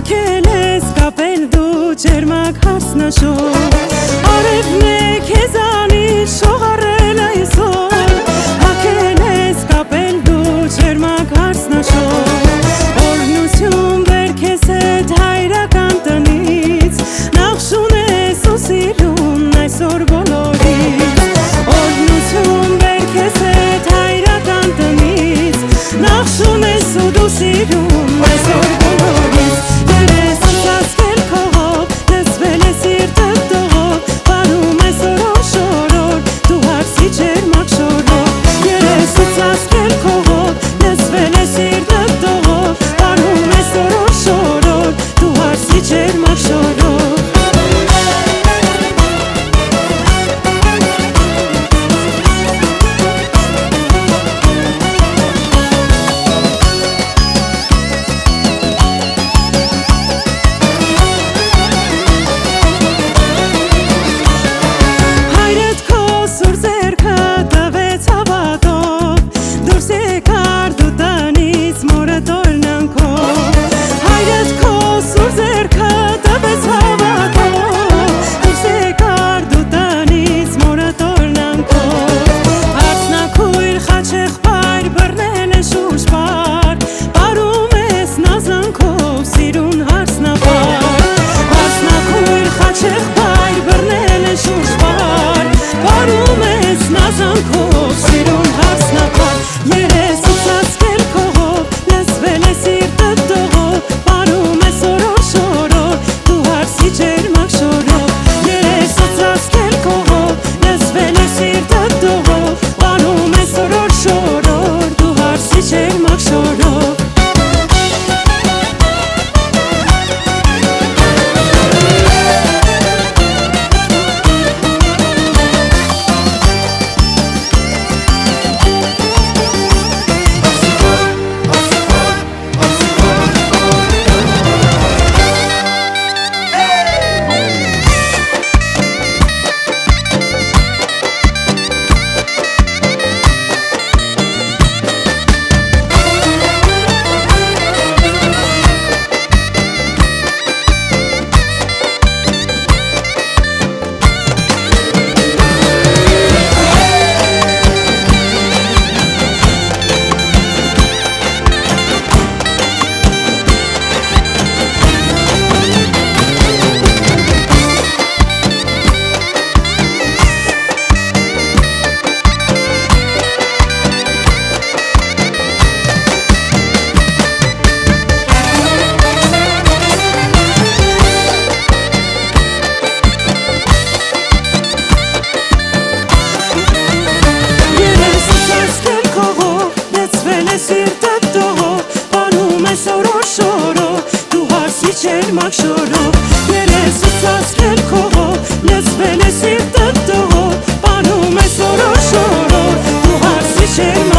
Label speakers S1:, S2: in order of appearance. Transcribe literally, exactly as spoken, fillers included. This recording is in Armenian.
S1: Հակել ես կապել դու ջերմակ հարսնաշոր Արևն է քեզանից շողարել այսօր Հակել ես կապել դու ջերմակ հարսնաշոր Օրնություն վեր քեզ հետ հայրական տնից Նախշուն ես ու սիրուն այսօր բոլորից Օրնություն վեր քեզ հետ հայրական տնից Նախշուն ես ու դու սիրուն այսօր բոլորից Երես ծածկել քողով, լսվել է սիրտը տողով Պարում է սորոր շորոր, դու հարսի ջերմակ շորով Երես ծածկել քողով, լսվել է սիրտը տողով Պարում է սորոր շորոր, դու հարսի ջերմակ շորով Ջերմակ շորով, երես ու ծածկել քողով Լսվել է սիրտը տողով, պարում է սորոր շորով Դու հարսի ջերմակ